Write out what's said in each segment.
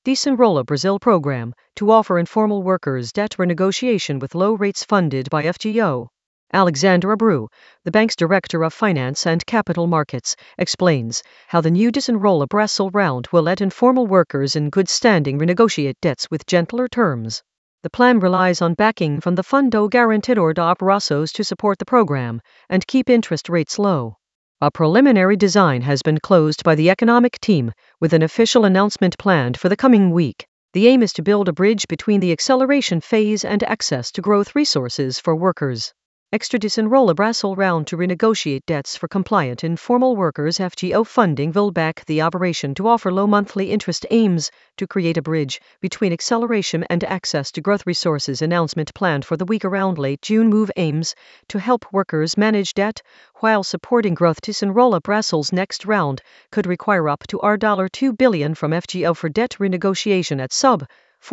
Desenrola Brazil program to offer informal workers debt renegotiation with low rates funded by FGO. Alexandre Abreu, the bank's Director of Finance and Capital Markets, explains how the new Desenrola Brazil round will let informal workers in good standing renegotiate debts with gentler terms. The plan relies on backing from the Fundo Garantidor de Operações to support the program and keep interest rates low. A preliminary design has been closed by the economic team, with an official announcement planned for the coming week. The aim is to build a bridge between the acceleration phase and access to growth resources for workers. Extra Desenrola Brazil round to renegotiate debts for compliant informal workers. FGO funding will back the operation to offer low monthly interest aims to create a bridge between acceleration and access to growth resources. Announcement planned for the week around late June. Move aims to help workers manage debt while supporting growth. Desenrola Brazil's next round could require up to $2 billion from FGO for debt renegotiation at sub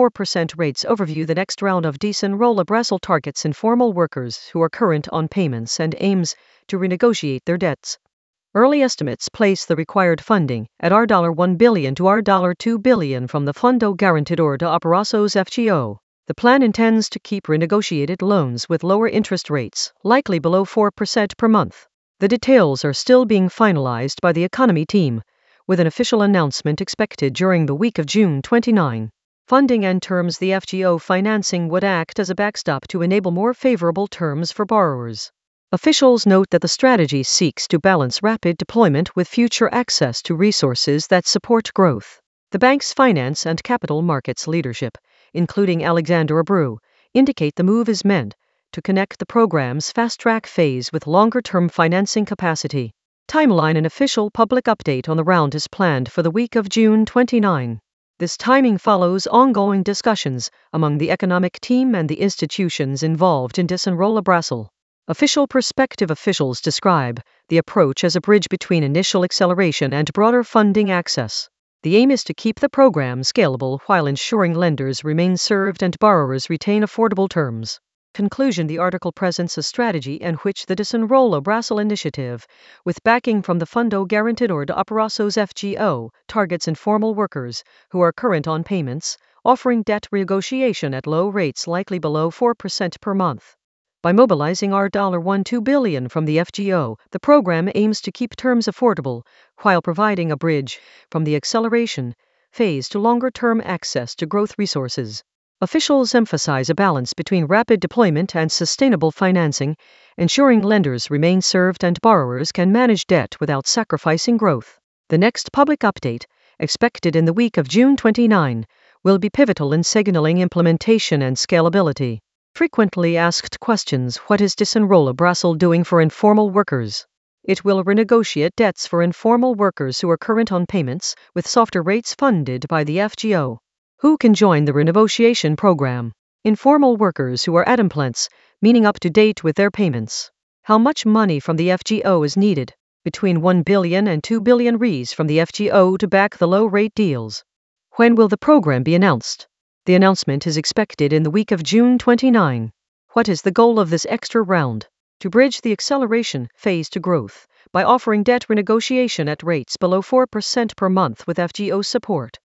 4% rates. Overview. The next round of Desenrola Brazil targets informal workers who are current on payments and aims to renegotiate their debts. Early estimates place the required funding at $1 billion to $2 billion from the Fundo Garantidor de Operações FGO. The plan intends to keep renegotiated loans with lower interest rates, likely below 4% per month. The details are still being finalized by the economy team, with an official announcement expected during the week of June 29. Funding and terms. The FGO financing would act as a backstop to enable more favorable terms for borrowers. Officials note that the strategy seeks to balance rapid deployment with future access to resources that support growth. The bank's finance and capital markets leadership, including Alexandre Abreu, indicate the move is meant to connect the program's fast-track phase with longer-term financing capacity. Timeline. An official public update on the round is planned for the week of June 29. This timing follows ongoing discussions among the economic team and the institutions involved in Desenrola Brazil. Official perspective. Officials describe the approach as a bridge between initial acceleration and broader funding access. The aim is to keep the program scalable while ensuring lenders remain served and borrowers retain affordable terms. Conclusion. The article presents a strategy in which the Desenrola Brazil initiative, with backing from the Fundo Garantidor de Operações FGO, targets informal workers who are current on payments, offering debt renegotiation at low rates likely below 4% per month. By mobilizing $2 billion from the FGO, the program aims to keep terms affordable while providing a bridge from the acceleration phase to longer-term access to growth resources. Officials emphasize a balance between rapid deployment and sustainable financing, ensuring lenders remain served and borrowers can manage debt without sacrificing growth. The next public update, expected in the week of June 29, will be pivotal in signaling implementation and scalability. Frequently asked questions. What is Desenrola Brazil doing for informal workers? It will renegotiate debts for informal workers who are current on payments, with softer rates funded by the FGO. Who can join the renegotiation program? Informal workers who are adimplents, meaning up to date with their payments. How much money from the FGO is needed? Between $1 billion and $2 billion from the FGO to back the low-rate deals. When will the program be announced? The announcement is expected in the week of June 29. What is the goal of this extra round? To bridge the acceleration phase to growth by offering debt renegotiation at rates below 4% per month with FGO support.